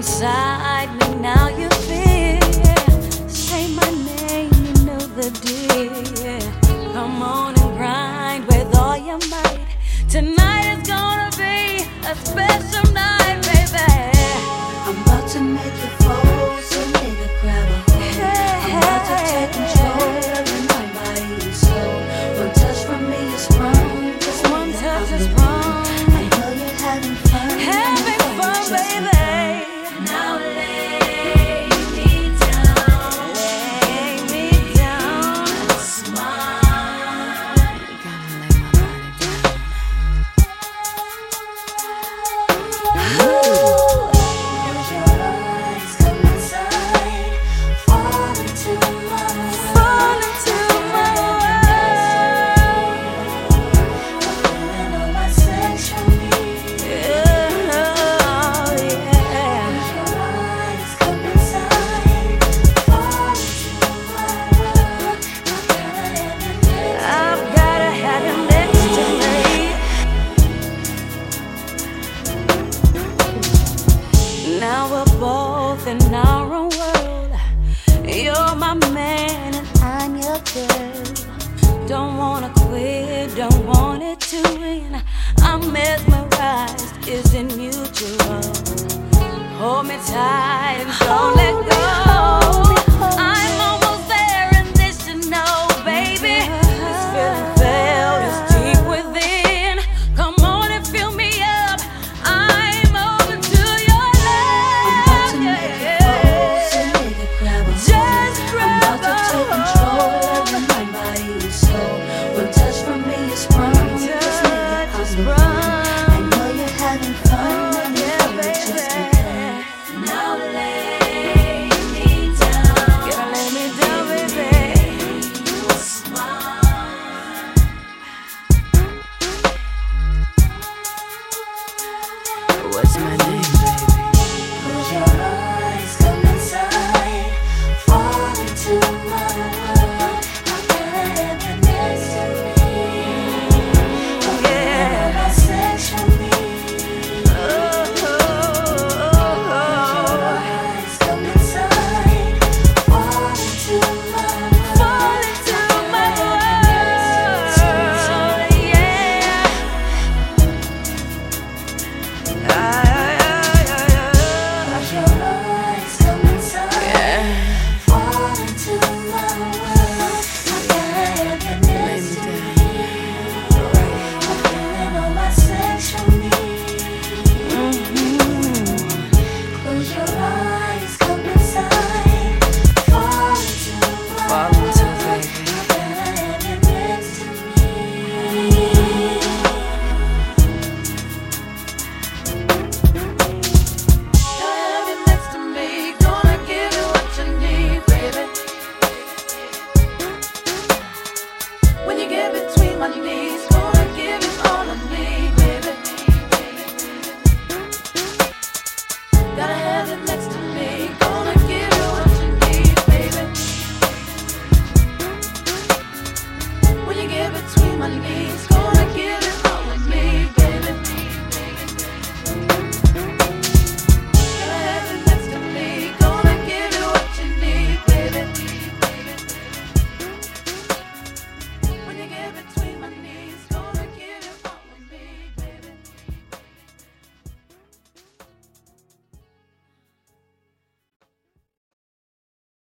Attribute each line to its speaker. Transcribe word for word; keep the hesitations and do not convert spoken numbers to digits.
Speaker 1: inside me. Now you feel. Say my name, you know the deal. Come on and grind with all your might. Tonight is gonna be a special night, baby.
Speaker 2: I'm about to make you fall, so nigga grab a hold. I'm about to take control of your mind, body, and soul. One touch from me is wrong, just
Speaker 1: One touch is wrong.
Speaker 2: I know you're having fun,
Speaker 1: Having fun, baby.
Speaker 2: Now lay me down,
Speaker 1: Lay me down.
Speaker 2: and smile.
Speaker 1: You gotta lay my body down.
Speaker 2: Close your eyes, come inside, fall into my world.
Speaker 1: Fall into my world.
Speaker 2: I'm feeling all my sexual needs.
Speaker 1: Yeah, oh, yeah.
Speaker 2: Your eyes come inside, fall into my world.
Speaker 1: I've gotta have you next to me. Now we're both in our own world. You're my man and I'm your girl. Don't wanna quit, don't want it to end. I'm mesmerized, is it mutual? Hold me tight and don't